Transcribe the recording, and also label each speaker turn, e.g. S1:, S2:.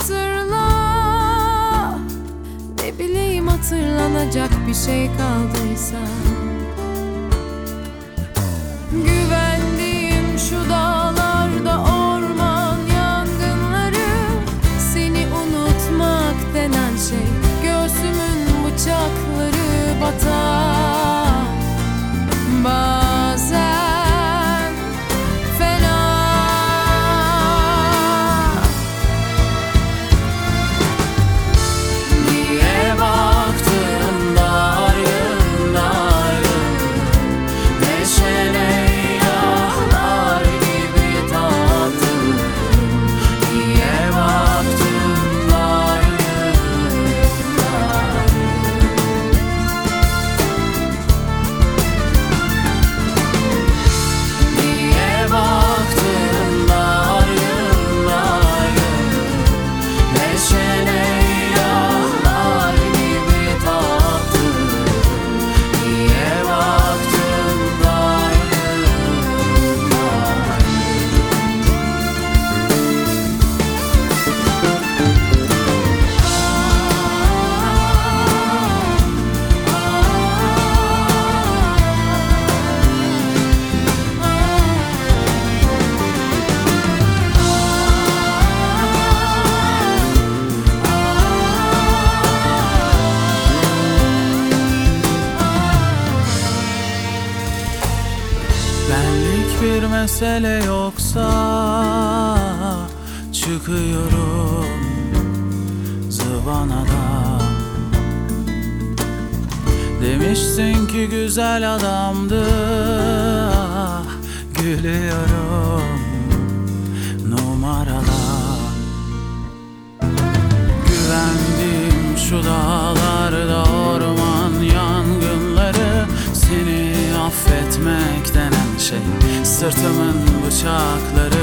S1: hatırla. Ne bileyim, hatırlanacak bir şey kaldıysa. Güvendiğim şu dağlarda orman yangınları, seni unutmak denen şey göğsümün bıçakları batar. Bazen fena. Niye baktın darın darın, neşele yağlar gibi tattın. Niye baktın darın darın. Niye baktın darın darın, neşele yağlar gibi tattın. Niye baktın darın darın.
S2: Benlik bir mesele yoksa çıkıyorum zıvanadan. Demişsin ki güzel adamdı, ah, gülüyorum numaradan. Güvendiğim şu dağlarda orman yangınları, seni affetmek denen şey sırtımın bıçakları